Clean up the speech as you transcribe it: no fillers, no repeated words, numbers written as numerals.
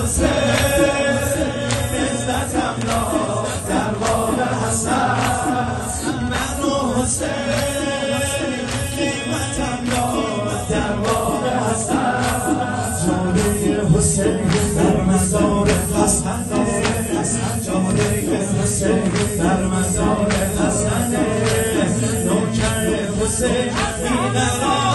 حسین عزتم را دربار حسن من و حسین قیمتم را دربار حسن جاده حسین در مزار حسن جاده حسین در مزار حسن نوکر حسین بی‌قرار